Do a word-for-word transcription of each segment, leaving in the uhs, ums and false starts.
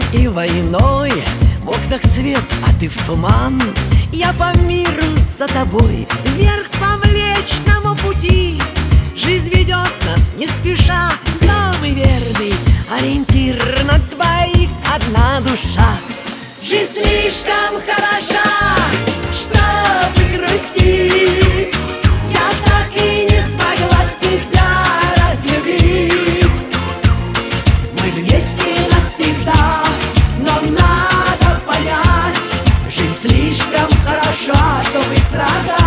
и войной. В окнах свет, а ты в туман. Я по миру за тобой, вверх по Млечному пути. Жизнь ведет нас не спеша, самый верный ориентир. На двоих одна душа. Жизнь слишком хороша, чтобы грустить. Я так и не смогла тебя разлюбить. Мы вместе навсегда, но надо понять, жизнь слишком хороша, чтобы страдать.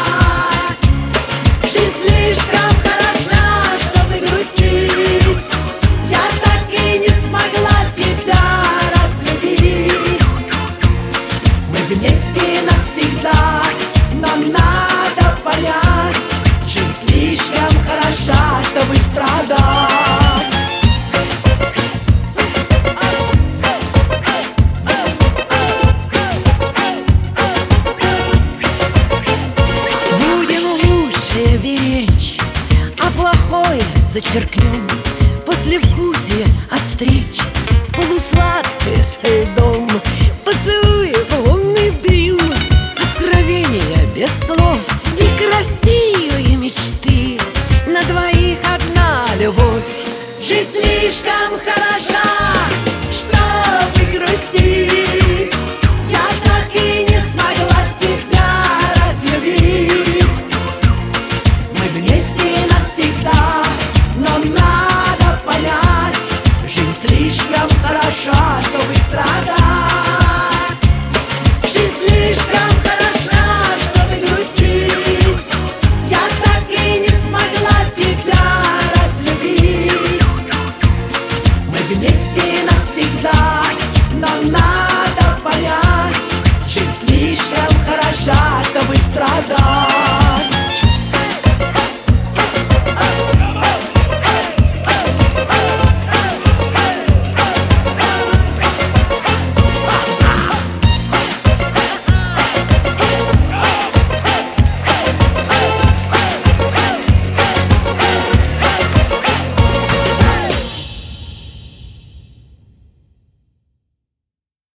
Жизнь слишком хороша, чтобы грустить. Я так и не смогла тебя разлюбить. Мы вместе навсегда, но надо понять, жизнь слишком хороша, чтобы страдать. Беречь, а плохое зачеркнем. Послевкусие от встреч, полусладкое с льдом. Поцелуев лунный дым, откровения без слов и красивые мечты. На двоих одна любовь. Жизнь слишком хороша, чтобы грустить. Я так и не смогла тебя разлюбить. Вместе навсегда, но надо понять, жизнь слишком хороша, чтобы страдать.